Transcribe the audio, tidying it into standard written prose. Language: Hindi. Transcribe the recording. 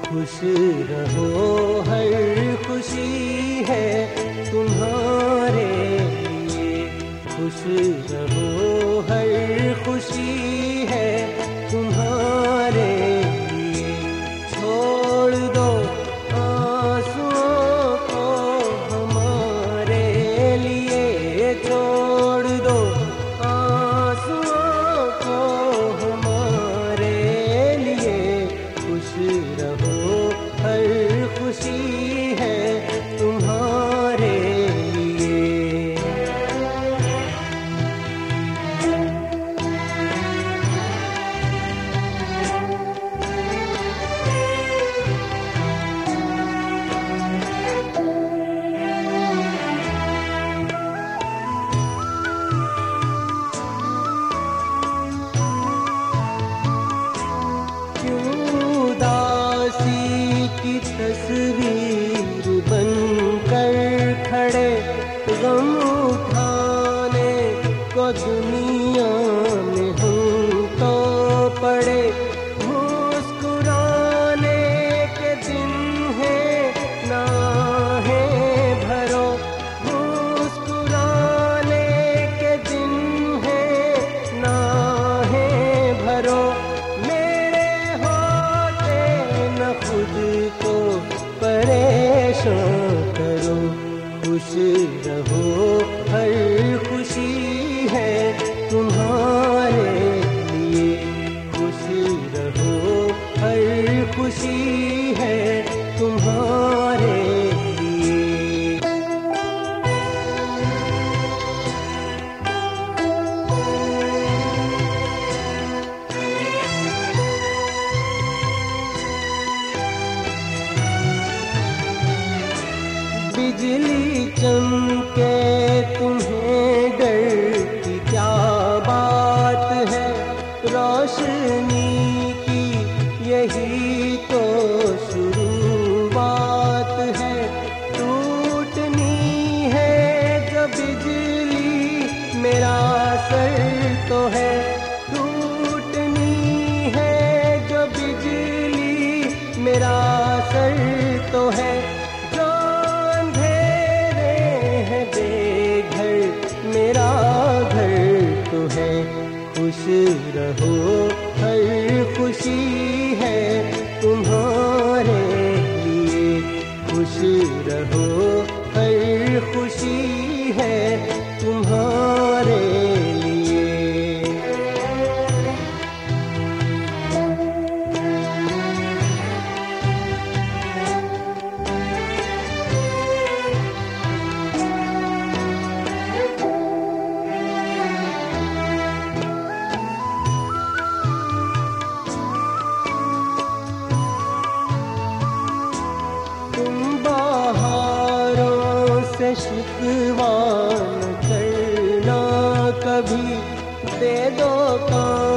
खुश रहो हर खुशी है तुम्हारे लिए, खुश रहो हर खुशी है तुम्हारे लिए। छोड़ दो आंसुओं को हमारे लिए, छोड़ दो आंसुओं को हमारे लिए। खुश रहो हर खुशी है तुम्हारे लिए। की तस्वीर बनकर खड़े, गम उठाने को दुनिया में हम तो पड़े। मुस्कुराने के दिन है ना है भरो, मुस्कुराने के दिन है ना है भरो। खुद को परेशान करो, खुश रहो हर खुशी है तुम्हारे लिए, खुश रहो हर खुशी है तुम्हारे लिए। बिजली चमके तुम्हें डर की क्या बात है, रोशनी की यही तो शुरुआत है। टूटनी है जो बिजली मेरा सर तो है, टूटनी है जो बिजली मेरा सर तो है। मेरा घर तो है, खुश रहो हर खुशी है तुम्हारे लिए, खुश रहो हर खुशी है तुम्हारे लिए। शिकवा न करना कभी, दे दो काम